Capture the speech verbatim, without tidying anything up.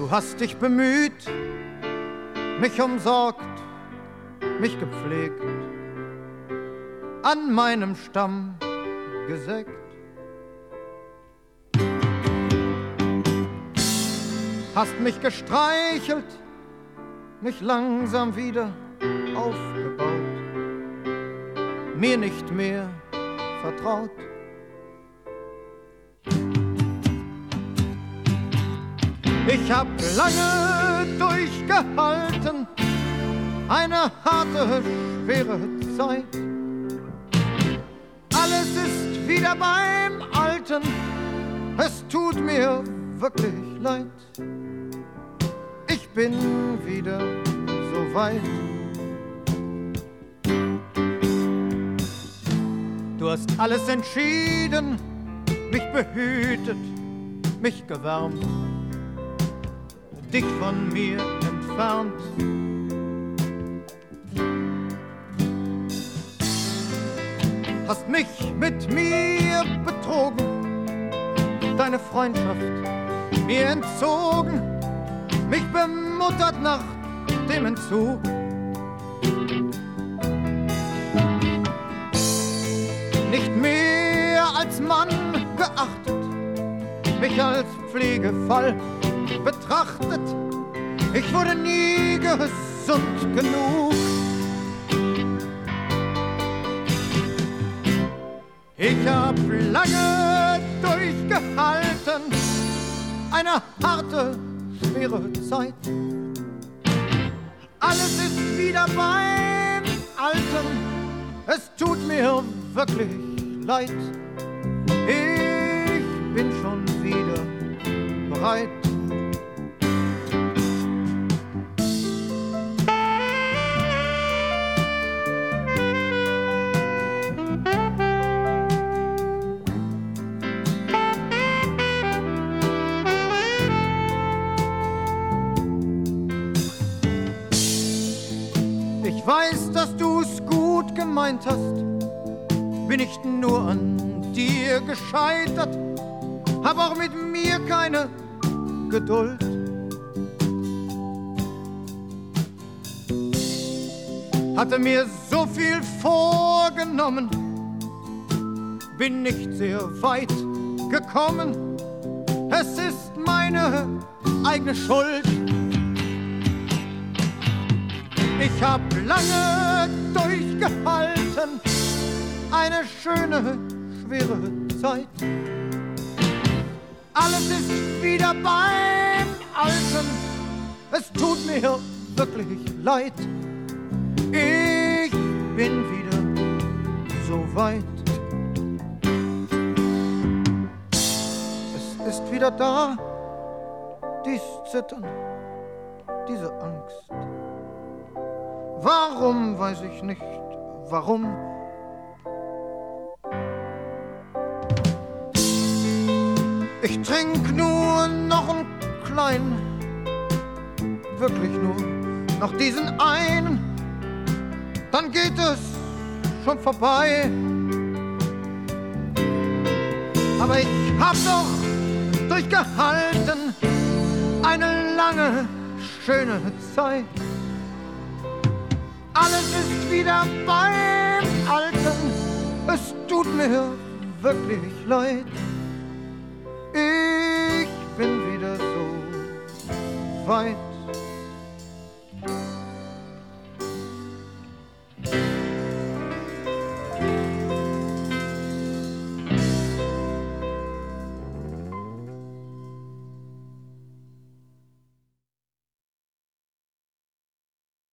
Du hast dich bemüht, mich umsorgt, mich gepflegt, an meinem Stamm gesägt. Hast mich gestreichelt, mich langsam wieder aufgebaut, mir nicht mehr vertraut. Ich hab lange durchgehalten, eine harte, schwere Zeit. Alles ist wieder beim Alten, es tut mir wirklich leid. Ich bin wieder so weit. Du hast alles entschieden, mich behütet, mich gewärmt, dich von mir entfernt. Hast mich mit mir betrogen, deine Freundschaft mir entzogen, mich bemuttert nach dem Entzug. Nicht mehr als Mann geachtet, mich als Pflegefall betrachtet. Ich wurde nie gesund genug. Ich hab lange durchgehalten, eine harte, schwere Zeit. Alles ist wieder beim Alten, es tut mir wirklich leid. Ich bin schon wieder bereit. Ich weiß, dass du's gut gemeint hast, bin nicht nur an dir gescheitert, hab auch mit mir keine Geduld. Hatte mir so viel vorgenommen, bin nicht sehr weit gekommen. Es ist meine eigene Schuld. Ich hab lange durchgehalten, eine schöne, schwere Zeit. Alles ist wieder beim Alten, es tut mir wirklich leid. Ich bin wieder so weit. Es ist wieder da, dies Zittern, diese Angst. Warum, weiß ich nicht, warum? Ich trink nur noch einen kleinen, wirklich nur noch diesen einen, dann geht es schon vorbei. Aber ich hab doch durchgehalten, eine lange, schöne Zeit. Alles ist wieder beim Alten, es tut mir wirklich leid. Ich bin wieder so weit.